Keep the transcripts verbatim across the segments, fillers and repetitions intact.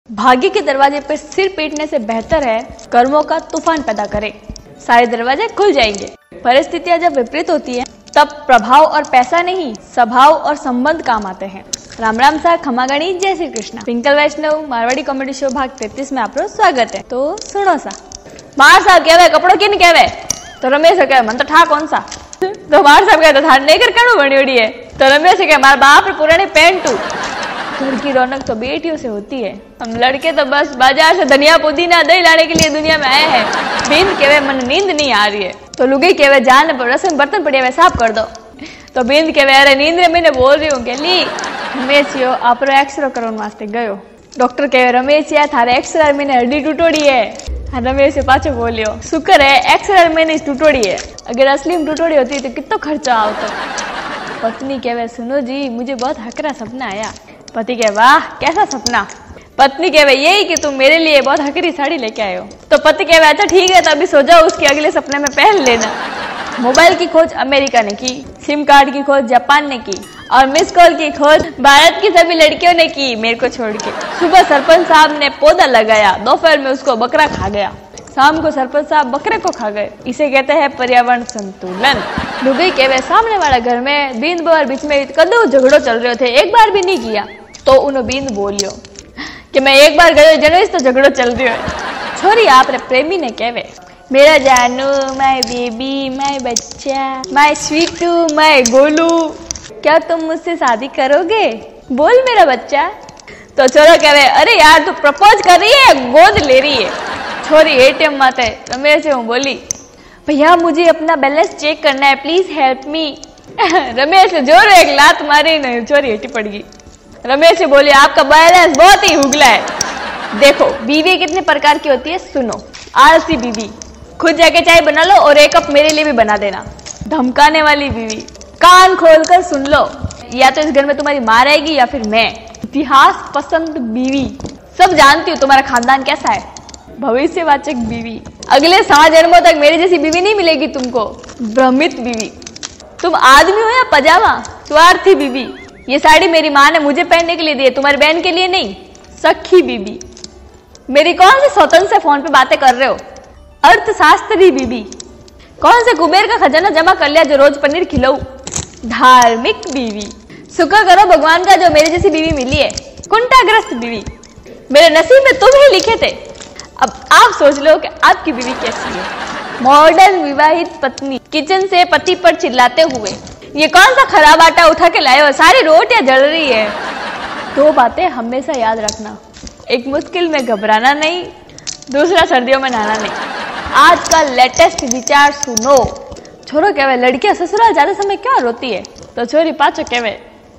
भाग्य के दरवाजे पर सिर पीटने से बेहतर है कर्मों का तूफान पैदा करें। सारे दरवाजे खुल जाएंगे। परिस्थितियां जब विपरीत होती हैं, तब प्रभाव और पैसा नहीं, स्वभाव और संबंध काम आते हैं। राम राम सा खमागणी, जय श्री कृष्ण। ट्विंकल वैष्णव मारवाड़ी कॉमेडी शो भाग तैतीस में आपको स्वागत है। तो सुनो सा, मार साहब कहवे कपड़ो किन कहवे? तो रमेश कहे मन तो ठा कौन सा? तो मार साहब कहते थार नेकर कणु बनी उड़ी है। तो रमेश कहे मार बाप पुरानी पेंटू। घर की रौनक तो बेटियों से होती है। हम लड़के तो बस बाजार से धनिया पुदीना दही लाने के लिए दुनिया में आए हैं। बींद कहवे मन नींद नहीं आ रही है। तो लुगाई कहवे जान पर रसोई बर्तन पड़े हुए साफ कर दो। तो बींद कहवे अरे नींद में मैंने बोल रही हूँ के ली रमेश यो आपरो एक्सरे करवाने वास्ते गयो। डॉक्टर कहवे रमेश यार थारे एक्सरे मैंने हड्डी टूटोड़ी है। रमेश पाछो बोलियो शुक्र है एक्सरे मैंने टूटोड़ी है, अगर असली में टूटोड़ी होती तो कितना खर्चा आता। पत्नी कहवे सुनो जी मुझे बहुत हकरा सपना आया। पति कहे वाह कैसा सपना? पत्नी कहे यही कि तुम मेरे लिए बहुत हकरी साड़ी लेके आए हो। तो पति कहे अच्छा ठीक है, तभी सो जाओ, उसके अगले सपने में पहन लेना। मोबाइल की खोज अमेरिका ने की, सिम कार्ड की खोज जापान ने की और मिस कॉल की खोज भारत की सभी लड़कियों ने की मेरे को छोड़ के। सुबह सरपंच साहब ने पौधा लगाया, दोपहर में उसको बकरा खा गया, शाम को सरपंच साहब बकरे को खा गए। इसे कहते हैं पर्यावरण संतुलन। लुगाई कहवे सामने वाला घर में बींद बार बीच में कदू झगड़ो चल रहे थे, एक बार भी नहीं किया। तो उन्होंने बींद बोलियो कि मैं एक बार गयो जनवरी तो झगड़ो चल रही है। छोरी आपने प्रेमी ने कहवे मेरा जानू, माय बेबी, माय बच्चा, माय स्वीटू, माय गोलू, क्या तुम मुझसे शादी करोगे? बोल मेरा बच्चा। तो छोरा कहवे अरे यार तू प्रपोज कर रही है, गोद ले रही है। छोरी एटीएम माते रमेश से हूँ बोली भैया मुझे अपना बैलेंस चेक करना है, प्लीज हेल्प मी। रमेश ने जोर एक लात मारी, नहीं छोरी हेटी पड़ गई। रमेश से बोले आपका बैलेंस बहुत ही हुगला है। देखो बीवी कितने प्रकार की होती है सुनो। आलसी बीवी, खुद जाके चाय बना लो और एक कप मेरे लिए भी बना देना। धमकाने वाली बीवी, कान खोलकर सुन लो, या तो इस घर में तुम्हारी माँ रहेगी या फिर मैं। इतिहास पसंद बीवी, सब जानती हूँ तुम्हारा खानदान कैसा है। भविष्यवाचक बीवी, अगले सात जन्मों तक मेरी जैसी बीवी नहीं मिलेगी तुमको। भ्रमित बीवी, तुम आदमी हो या पजामा। स्वार्थी बीवी, ये साड़ी मेरी माँ ने मुझे पहनने के लिए दी है, तुम्हारी बहन के लिए नहीं। सखी बीवी, मेरी कौन से स्वतंत्र से फोन पे बातें कर रहे हो। अर्थशास्त्री बीवी, कौन से कुबेर का खजाना जमा कर लिया जो रोज पनीर खिलाऊं। धार्मिक बीवी, शुक्र करो भगवान का जो मेरी जैसी बीवी मिली है। कुंठाग्रस्त बीवी, मेरे नसीब में तुम ही लिखे थे। अब आप सोच लो कि आपकी बीवी कैसी है। मॉडर्न विवाहित पत्नी, किचन से पति पर चिल्लाते हुए ये कौन सा खराब आटा उठा के लाए हो, सारी रोटियां जल रही है। दो बातें हमेशा याद रखना, एक मुश्किल में घबराना नहीं, दूसरा सर्दियों में नहाना नहीं। आज का लेटेस्ट विचार सुनो। छोरो कहवे लड़कियां ससुराल ज्यादा समय क्यों रोती है? तो छोरी पाछो कहवे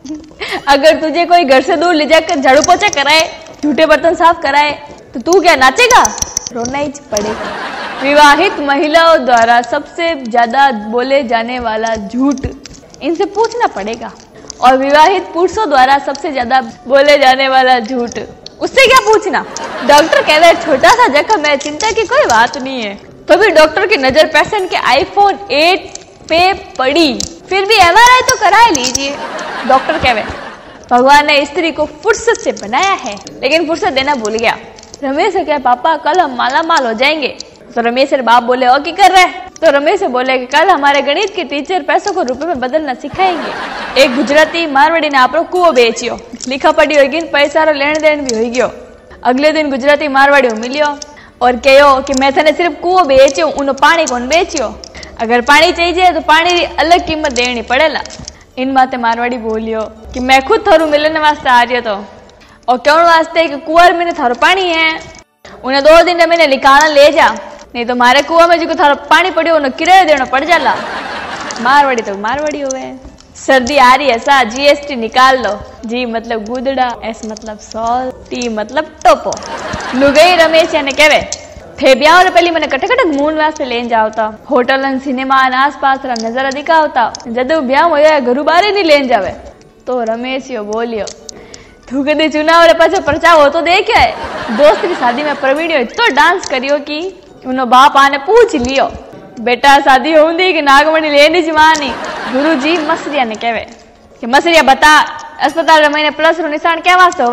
अगर तुझे कोई घर से दूर ले जाकर झाड़ू पोछा कराए, झूठे बर्तन साफ कराए तो तू क्या नाचेगा? रोना ही पड़ेगा। विवाहित महिलाओं द्वारा सबसे ज्यादा बोले जाने वाला झूठ, इनसे पूछना पड़ेगा। और विवाहित पुरुषों द्वारा सबसे ज्यादा बोले जाने वाला झूठ, उससे क्या पूछना? डॉक्टर कह रहे छोटा सा जख्म है, चिंता की कोई बात नहीं है। तो भी डॉक्टर की नजर पेशेंट के आईफोन एट पे पड़ी, फिर भी एमआरआई तो करा लीजिए। डॉक्टर कहवे भगवान ने स्त्री को फुर्सत से बनाया है, लेकिन फुर्सत देना भूल गया। रमेश से क्या पापा कल हम माला माल हो जाएंगे। तो रमेश के बाप बोले और क्या कर रहे हैं? तो रमेश से बोले कि कल हमारे गणित के टीचर पैसों को रुपए में बदलना सिखाएंगे। एक गुजराती मारवाड़ी ने आपरो कुओं बेचियो, लिखा पढ़ी होगी, पैसा रो लेन देन भी हो गयो। अगले दिन गुजराती मारवाड़ी मिलियो और कहो कि मैं थने सिर्फ कुओं बेचियो, उन्हों पानी कौन बेचियो। अगर पानी चाहिए तो पानी की अलग कीमत देनी पड़ेला। इन बातें मारवाड़ी बोलियो कि मैं खुद थारू मिलने वास्ते आ रही तो और क्यों वास्ते कि कुआर में थारो पानी है, उन्हें दो दिन में मैंने निकालना ले जा, नहीं तो मारे कुआ में जो थारो पानी पड़ियो उन्हें किराया देना पड़ जाला। मारवाड़ी तो मारवाड़ी हो गए। सर्दी आ रही है सा, जीएसटी निकाल लो। जी मतलब गुदड़ा, एस मतलब सॉल, टी मतलब टोपो। लुगाई रमेश याने कहवे थे ब्याह और पहली मैंने कटे कटे घूमने वास्ते लेन जावता, होटल सिनेमा आस पास नजारा दिखावता, जदू ब्याह होया घरू बारे नहीं लेन जावे। तो रमेश यो बोलियो तू कदी चुनाव पाछो प्रचार हो तो देख है। दोस्त की शादी में प्रवीण तो डांस करियो कि उनो बाप आने पूछ लियो बेटा शादी होंदी कि नागमणी लेनी जी मानी। गुरुजी मसरिया ने कहवे कि मसरिया बता अस्पताल में प्लस रो निशान क्या वास्ते होवे?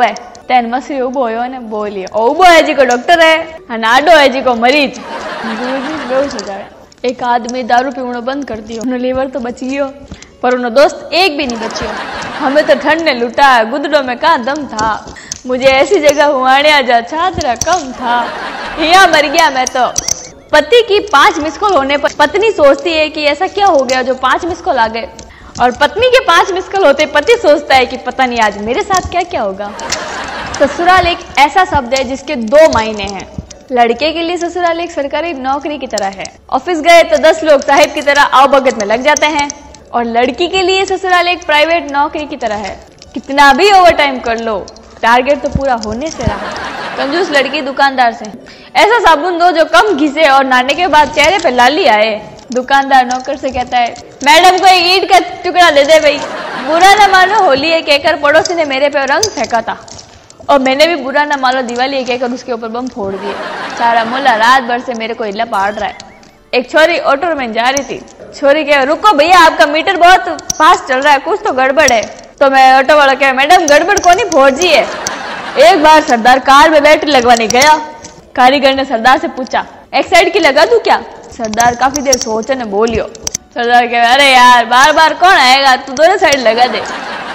तेन मसरी उबो होयो ने बोलियो ओ उबो है जी को डॉक्टर है अने आडो है जी को मरीज। गुरुजी बेहोश हो जावे। एक आदमी दारू पीवनो बंद कर दियो, उनो लीवर तो बच गयो पर उनो दोस्त एक भी नहीं बचियो। हमें तो ठंड ने लूटा, गुदड़ों में कहाँ दम था। मुझे ऐसी जगह हुआड़िया जा छात्रा कम था, यहाँ मर गया मैं तो। पति की पांच मिस कॉल होने पर पत्नी सोचती है कि ऐसा क्या हो गया जो पांच मिस कॉल आ गए, और पत्नी के पांच मिस कॉल होते पति सोचता है कि पता नहीं आज मेरे साथ क्या क्या होगा। ससुराल एक ऐसा शब्द है जिसके दो मायने हैं। लड़के के लिए ससुराल एक सरकारी नौकरी की तरह है, ऑफिस गए तो दस लोग साहिब की तरह आओ भगत में लग जाते हैं, और लड़की के लिए ससुराल एक प्राइवेट नौकरी की तरह है। कितना भी ओवर टाइम कर लो, टारगेट तो पूरा होने से रहा। कंजूस लड़की दुकानदार से ऐसा साबुन दो जो कम घिसे और नहाने के बाद चेहरे पे लाली आए। दुकानदार नौकर से कहता है मैडम को एक ईंट का टुकड़ा दे दे भाई। बुरा न मानो होली है कहकर पड़ोसी ने मेरे पे रंग फेंका था, और मैंने भी बुरा न मानो दिवाली है कहकर उसके ऊपर बम फोड़ दिए। सारा मुल्ला रात भर से मेरे को इल्ला पाड़ रहा है। एक छोरी ऑटो में जा रही थी, छोरी कहे रुको भैया आपका मीटर बहुत फास्ट चल रहा है, कुछ तो गड़बड़ है। तो मैं ऑटो वाला कहे मैडम गड़बड़ कोनी फोर जी है। एक बार सरदार कार में बैटरी लगवाने गया, कारीगर ने सरदार से पूछा एक साइड की लगा दूं क्या। सरदार काफी देर सोचे ने बोलियो। सरदार कहे अरे यार बार बार कौन आएगा, तू दोनों साइड लगा दे।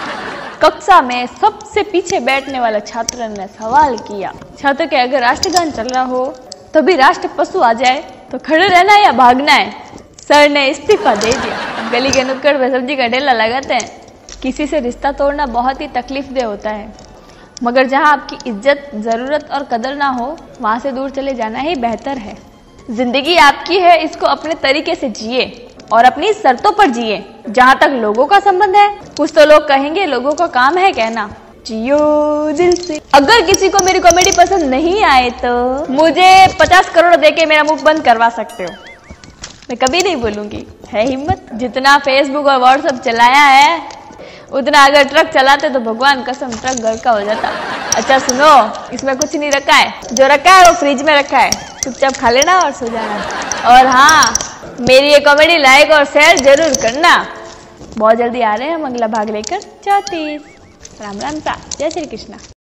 कक्षा में सबसे पीछे बैठने वाला छात्र ने सवाल किया छात्र के अगर राष्ट्रगान चल रहा हो तो भी राष्ट्र पशु आ जाए तो खड़े रहना है या भागना है। सर ने इस्तीफा दे दिया। गली के नुक्कड़ में सब्जी का ठेला लगाते हैं। किसी से रिश्ता तोड़ना बहुत ही तकलीफ दे होता है, मगर जहां आपकी इज्जत जरूरत और कदर ना हो वहां से दूर चले जाना ही बेहतर है। जिंदगी आपकी है, इसको अपने तरीके से जिए और अपनी शर्तों पर जिए। जहां तक लोगों का संबंध है, कुछ तो लोग कहेंगे, लोगों का काम है कहना, जियो दिल से। अगर किसी को मेरी कॉमेडी पसंद नहीं आए तो मुझे पचास करोड़ देके मेरा मुख बंद करवा सकते हो, मैं कभी नहीं बोलूंगी। है हिम्मत? जितना फेसबुक और व्हाट्सएप चलाया है उतना अगर ट्रक चलाते तो भगवान कसम ट्रक घर का हो जाता। अच्छा सुनो, इसमें कुछ नहीं रखा है, जो रखा है वो फ्रिज में रखा है, चुपचाप खा लेना और सो जाना। और हाँ, मेरी ये कॉमेडी लाइक और शेयर जरूर करना। बहुत जल्दी आ रहे हैं हम अगला भाग लेकर। चौतीस राम राम सा, जय श्री कृष्णा।